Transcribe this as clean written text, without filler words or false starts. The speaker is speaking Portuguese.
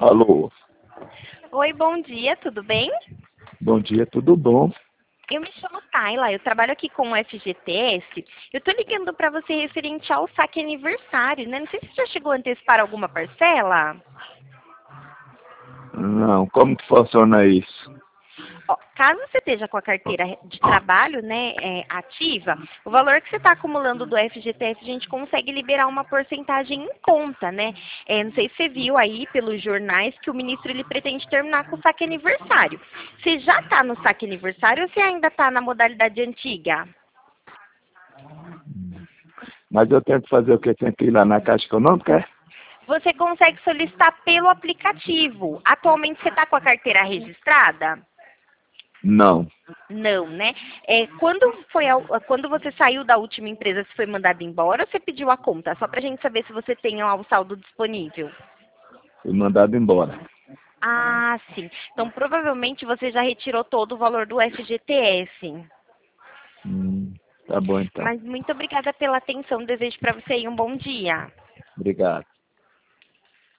Alô, Oi, bom dia, tudo bem? bom dia, tudo bom? Eu me chamo Tayla, eu trabalho aqui com o FGTS. Eu tô ligando para você referente ao saque aniversário, né? Não sei se você já chegou a antecipar alguma parcela. Não, como que funciona isso? Ó, caso você esteja com a carteira de trabalho, né, ativa, o valor que você está acumulando do FGTS, a gente consegue liberar uma porcentagem em conta, né? Não sei se você viu aí pelos jornais que o ministro ele pretende terminar com o saque aniversário. Você já está no saque aniversário ou você ainda está na modalidade antiga? Mas eu tenho que fazer o quê? Tenho que ir lá na Caixa Econômica? É? Você consegue solicitar pelo aplicativo. Atualmente você está com a carteira registrada? Não, Não, né? Quando você saiu da última empresa, você foi mandado embora ou você pediu a conta? Só para a gente saber se você tem lá o saldo disponível. fui mandado embora. Ah, sim. Então, provavelmente você já retirou todo o valor do FGTS. Tá bom então. Mas muito obrigada pela atenção. Desejo para você aí um bom dia. Obrigado.